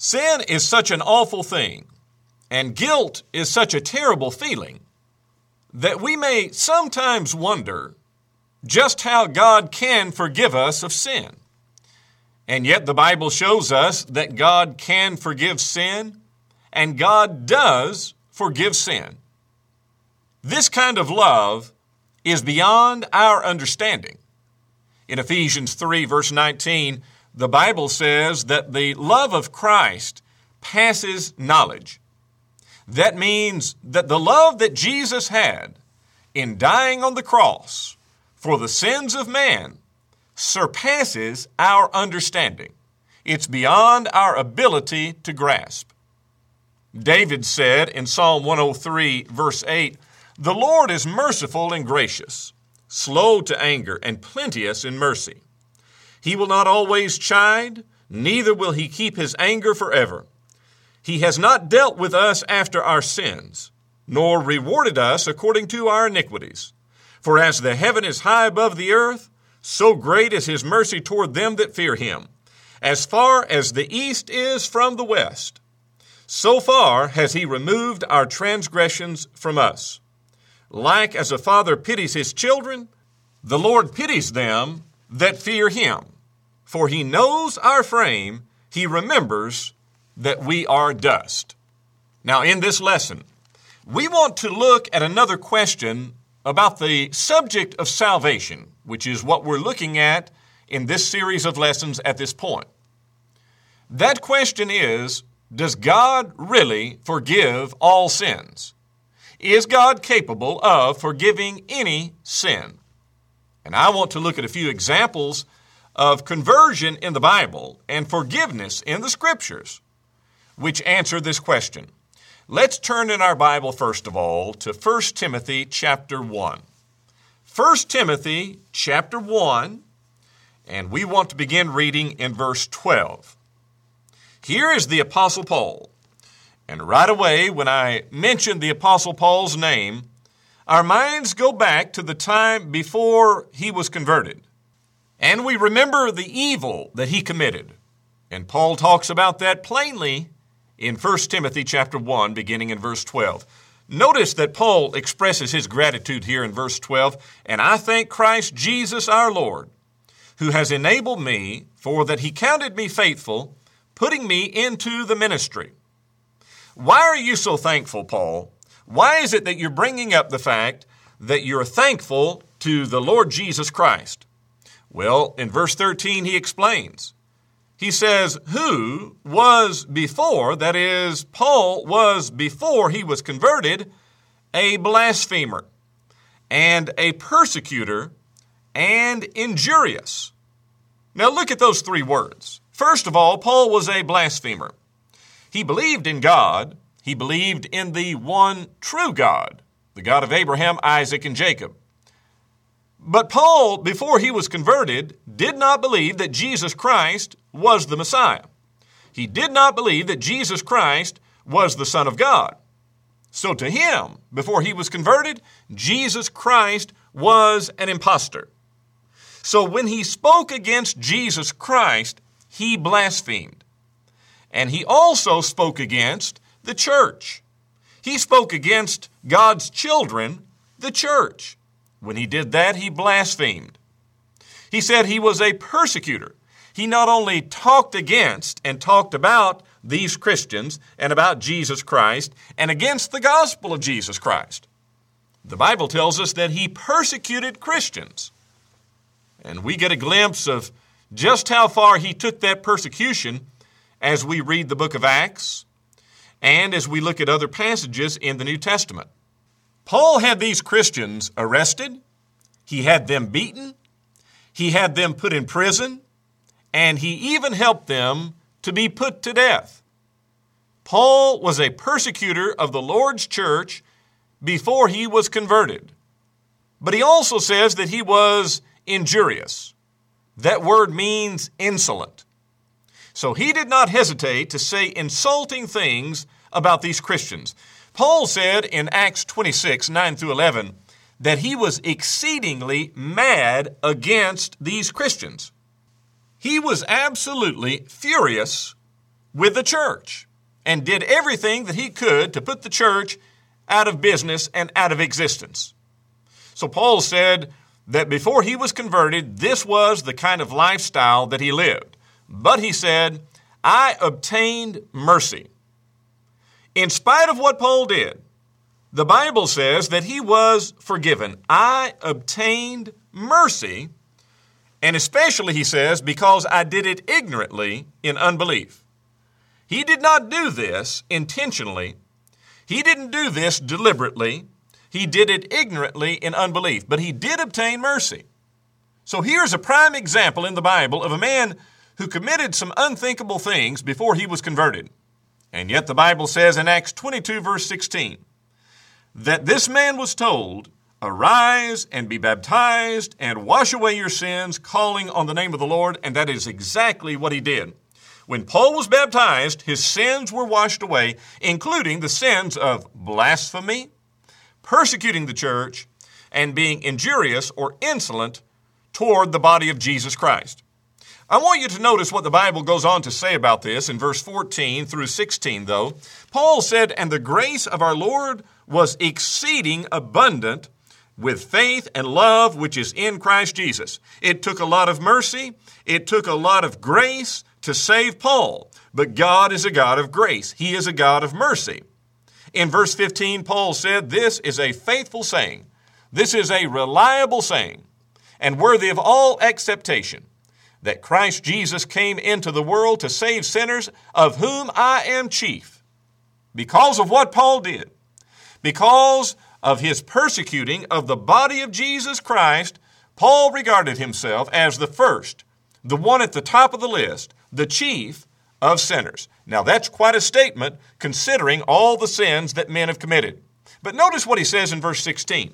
Sin is such an awful thing, and guilt is such a terrible feeling, that we may sometimes wonder just how God can forgive us of sin. And yet the Bible shows us that God can forgive sin, and God does forgive sin. This kind of love is beyond our understanding. In Ephesians 3, verse 19, the Bible says that the love of Christ passes knowledge. That means that the love that Jesus had in dying on the cross for the sins of man surpasses our understanding. It's beyond our ability to grasp. David said in Psalm 103, verse 8, "The Lord is merciful and gracious, slow to anger, and plenteous in mercy. He will not always chide, neither will he keep his anger forever. He has not dealt with us after our sins, nor rewarded us according to our iniquities. For as the heaven is high above the earth, so great is his mercy toward them that fear him. As far as the east is from the west, so far has he removed our transgressions from us. Like as a father pities his children, the Lord pities them that fear him. For he knows our frame, he remembers that we are dust." Now, in this lesson, we want to look at another question about the subject of salvation, which is what we're looking at in this series of lessons at this point. That question is, does God really forgive all sins? Is God capable of forgiving any sin? And I want to look at a few examples of conversion in the Bible and forgiveness in the Scriptures, which answer this question. Let's turn in our Bible, first of all, to 1 Timothy chapter 1. 1 Timothy chapter 1, and we want to begin reading in verse 12. Here is the Apostle Paul. And right away, when I mention the Apostle Paul's name, our minds go back to the time before he was converted. And we remember the evil that he committed. And Paul talks about that plainly in 1 Timothy chapter 1, beginning in verse 12. Notice that Paul expresses his gratitude here in verse 12, "And I thank Christ Jesus our Lord, who has enabled me, for that he counted me faithful, putting me into the ministry." Why are you so thankful, Paul? Why is it that you're bringing up the fact that you're thankful to the Lord Jesus Christ? Well, in verse 13, he explains. He says, who was before, that is, Paul was before he was converted, a blasphemer and a persecutor and injurious. Now look at those three words. First of all, Paul was a blasphemer. He believed in God. He believed in the one true God, the God of Abraham, Isaac, and Jacob. But Paul, before he was converted, did not believe that Jesus Christ was the Messiah. He did not believe that Jesus Christ was the Son of God. So to him, before he was converted, Jesus Christ was an impostor. So when he spoke against Jesus Christ, he blasphemed. And he also spoke against the church. He spoke against God's children, the church. When he did that, he blasphemed. He said he was a persecutor. He not only talked against and talked about these Christians and about Jesus Christ and against the gospel of Jesus Christ. The Bible tells us that he persecuted Christians. And we get a glimpse of just how far he took that persecution as we read the book of Acts and as we look at other passages in the New Testament. Paul had these Christians arrested, he had them beaten, he had them put in prison, and he even helped them to be put to death. Paul was a persecutor of the Lord's church before he was converted. But he also says that he was injurious. That word means insolent. So he did not hesitate to say insulting things about these Christians. Paul said in Acts 26, 9 through 11, that he was exceedingly mad against these Christians. He was absolutely furious with the church and did everything that he could to put the church out of business and out of existence. So Paul said that before he was converted, this was the kind of lifestyle that he lived. But he said, I obtained mercy. In spite of what Paul did, the Bible says that he was forgiven. I obtained mercy, and especially, he says, because I did it ignorantly in unbelief. He did not do this intentionally. He didn't do this deliberately. He did it ignorantly in unbelief, but he did obtain mercy. So here's a prime example in the Bible of a man who committed some unthinkable things before he was converted. And yet the Bible says in Acts 22, verse 16, that this man was told, arise and be baptized and wash away your sins, calling on the name of the Lord. And that is exactly what he did. When Paul was baptized, his sins were washed away, including the sins of blasphemy, persecuting the church, and being injurious or insolent toward the body of Jesus Christ. I want you to notice what the Bible goes on to say about this in verse 14 through 16, though. Paul said, and the grace of our Lord was exceeding abundant with faith and love which is in Christ Jesus. It took a lot of mercy. It took a lot of grace to save Paul. But God is a God of grace. He is a God of mercy. In verse 15, Paul said, this is a faithful saying. This is a reliable saying and worthy of all acceptation, that Christ Jesus came into the world to save sinners, of whom I am chief. Because of what Paul did, because of his persecuting of the body of Jesus Christ, Paul regarded himself as the first, the one at the top of the list, the chief of sinners. Now that's quite a statement considering all the sins that men have committed. But notice what he says in verse 16.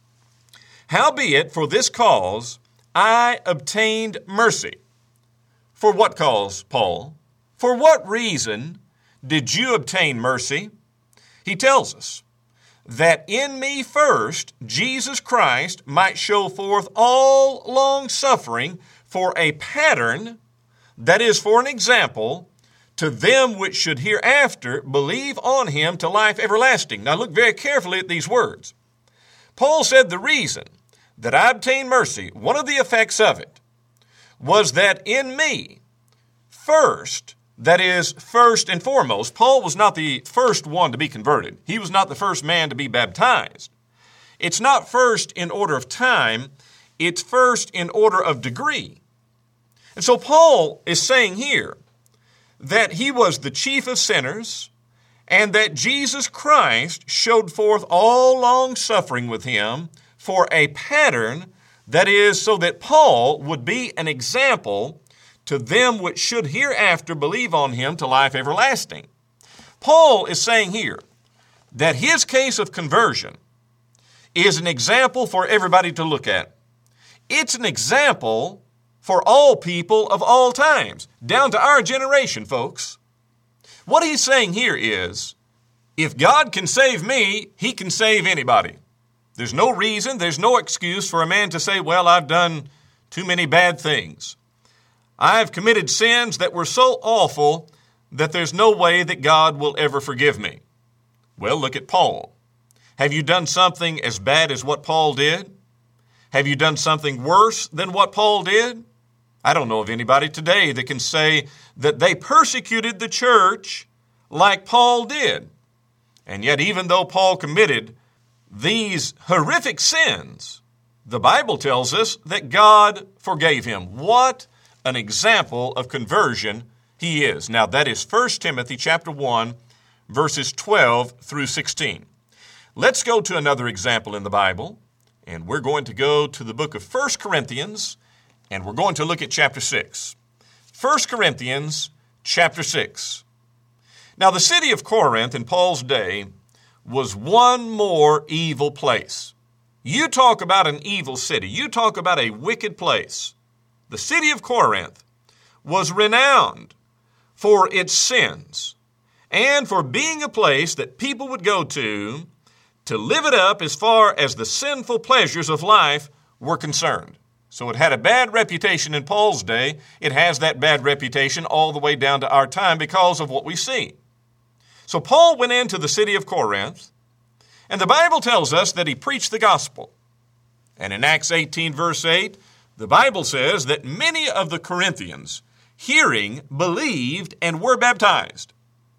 Howbeit for this cause I obtained mercy. For what cause, Paul? For what reason did you obtain mercy? He tells us that in me first Jesus Christ might show forth all long suffering for a pattern, that is, for an example, to them which should hereafter believe on him to life everlasting. Now look very carefully at these words. Paul said the reason that I obtained mercy, one of the effects of it, was that in me, first, that is, first and foremost, Paul was not the first one to be converted. He was not the first man to be baptized. It's not first in order of time, it's first in order of degree. And so Paul is saying here that he was the chief of sinners and that Jesus Christ showed forth all long suffering with him for a pattern, that is, so that Paul would be an example to them which should hereafter believe on him to life everlasting. Paul is saying here that his case of conversion is an example for everybody to look at. It's an example for all people of all times, down to our generation, folks. What he's saying here is, if God can save me, he can save anybody. There's no reason, there's no excuse for a man to say, well, I've done too many bad things. I've committed sins that were so awful that there's no way that God will ever forgive me. Well, look at Paul. Have you done something as bad as what Paul did? Have you done something worse than what Paul did? I don't know of anybody today that can say that they persecuted the church like Paul did. And yet, even though Paul committed these horrific sins, the Bible tells us that God forgave him. What an example of conversion he is. Now, that is 1 Timothy chapter 1, verses 12 through 16. Let's go to another example in the Bible, and we're going to go to the book of 1 Corinthians, and we're going to look at chapter 6. 1 Corinthians chapter 6. Now, the city of Corinth in Paul's day was one more evil place. You talk about an evil city. You talk about a wicked place. The city of Corinth was renowned for its sins and for being a place that people would go to live it up as far as the sinful pleasures of life were concerned. So it had a bad reputation in Paul's day. It has that bad reputation all the way down to our time because of what we see. So Paul went into the city of Corinth, and the Bible tells us that he preached the gospel. And in Acts 18, verse 8, the Bible says that many of the Corinthians, hearing, believed, and were baptized.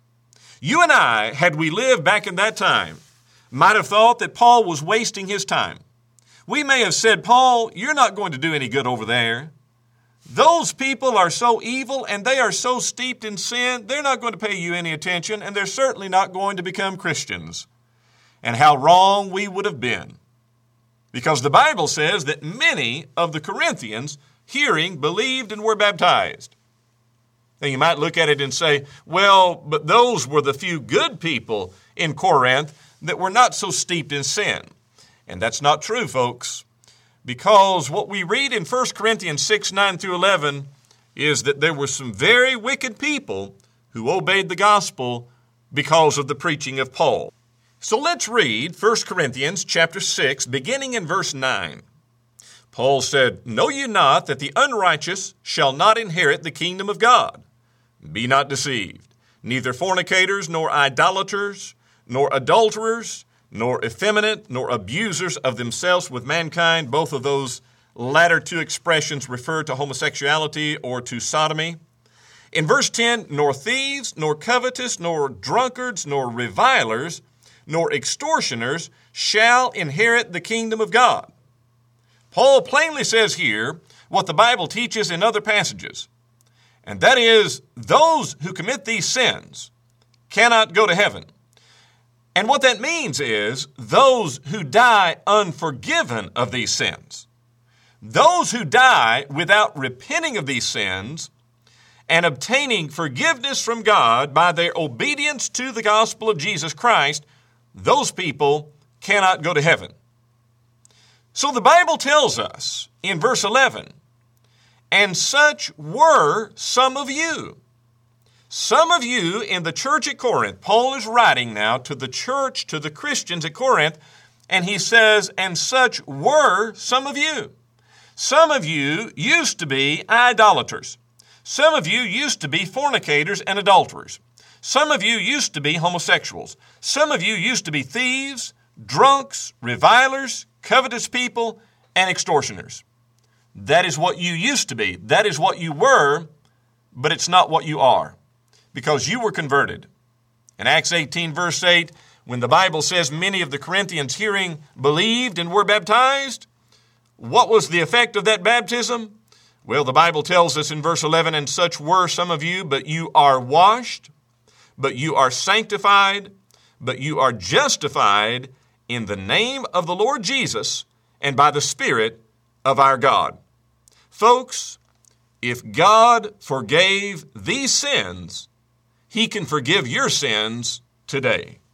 You and I, had we lived back in that time, might have thought that Paul was wasting his time. We may have said, Paul, you're not going to do any good over there. Those people are so evil and they are so steeped in sin, they're not going to pay you any attention, and they're certainly not going to become Christians. And how wrong we would have been. Because the Bible says that many of the Corinthians, hearing, believed, and were baptized. Now you might look at it and say, well, but those were the few good people in Corinth that were not so steeped in sin. And that's not true, folks. Because what we read in 1 Corinthians 6, 9 through 11 is that there were some very wicked people who obeyed the gospel because of the preaching of Paul. So let's read 1 Corinthians chapter 6, beginning in verse 9. Paul said, Know ye not that the unrighteous shall not inherit the kingdom of God? Be not deceived, neither fornicators, nor idolaters, nor adulterers, nor effeminate, nor abusers of themselves with mankind. Both of those latter two expressions refer to homosexuality or to sodomy. In verse 10, nor thieves, nor covetous, nor drunkards, nor revilers, nor extortioners shall inherit the kingdom of God. Paul plainly says here what the Bible teaches in other passages, and that is those who commit these sins cannot go to heaven. And what that means is those who die unforgiven of these sins, those who die without repenting of these sins and obtaining forgiveness from God by their obedience to the gospel of Jesus Christ, those people cannot go to heaven. So the Bible tells us in verse 11, and such were some of you. Some of you in the church at Corinth. Paul is writing now to the church, to the Christians at Corinth, and he says, and such were some of you. Some of you used to be idolaters. Some of you used to be fornicators and adulterers. Some of you used to be homosexuals. Some of you used to be thieves, drunks, revilers, covetous people, and extortioners. That is what you used to be. That is what you were, but it's not what you are, because you were converted. In Acts 18, verse 8, when the Bible says many of the Corinthians hearing believed and were baptized, what was the effect of that baptism? Well, the Bible tells us in verse 11, and such were some of you, but you are washed, but you are sanctified, but you are justified in the name of the Lord Jesus and by the Spirit of our God. Folks, if God forgave these sins, He can forgive your sins today.